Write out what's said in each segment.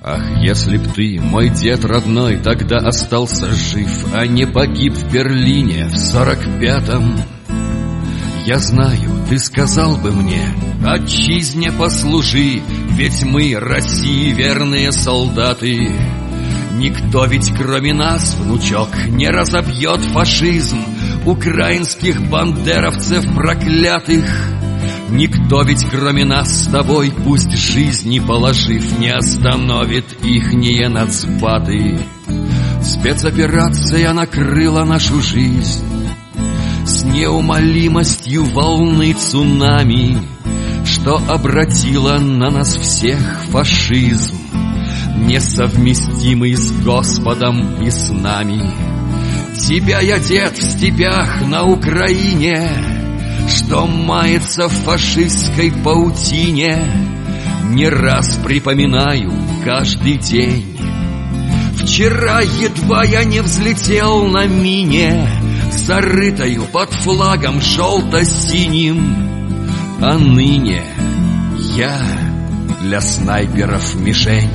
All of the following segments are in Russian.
Ах, если б ты, мой дед родной, тогда остался жив, а не погиб в Берлине в 45-м. Я знаю, ты сказал бы мне: отчизне послужи, ведь мы, России, верные солдаты. Никто ведь кроме нас, внучок, не разобьет фашизм украинских бандеровцев проклятых. Никто ведь кроме нас с тобой, пусть жизни положив, не остановит ихние нацбаты. Спецоперация накрыла нашу жизнь с неумолимостью волны цунами, что обратило на нас всех фашизм, несовместимый с Господом и с нами. Тебя я, дед, в степях на Украине, что мается в фашистской паутине, не раз припоминаю каждый день. Вчера едва я не взлетел на мине, зарытою под флагом желто-синим, а ныне я для снайперов мишень.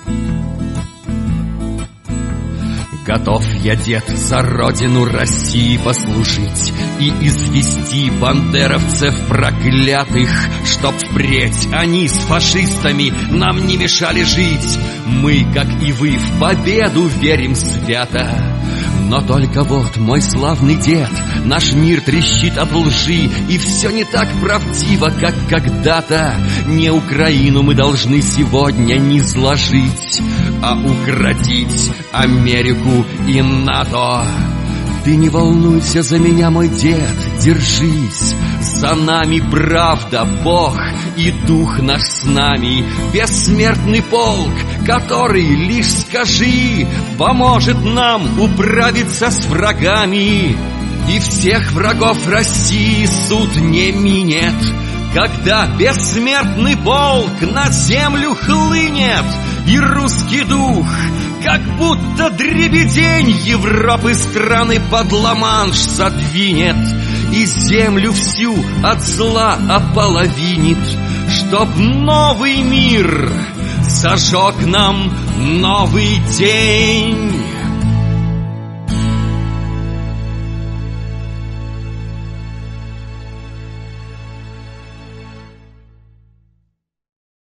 Готов я, дед, за родину России послужить и извести бандеровцев проклятых, чтоб впредь они с фашистами нам не мешали жить. Мы, как и вы, в победу верим свято. Но только вот, мой славный дед, наш мир трещит от лжи, и все не так правдиво, как когда-то. Не Украину мы должны сегодня не сложить, а укротить Америку и НАТО. Ты не волнуйся за меня, мой дед, держись. За нами правда, Бог и дух наш с нами. Бессмертный полк, который, лишь скажи, поможет нам управиться с врагами. И всех врагов России суд не минет, когда бессмертный полк на землю хлынет, и русский дух, как будто дребедень, Европы страны под Ла-Манш задвинет, и землю всю от зла ополовинит, чтоб новый мир зажег нам новый день.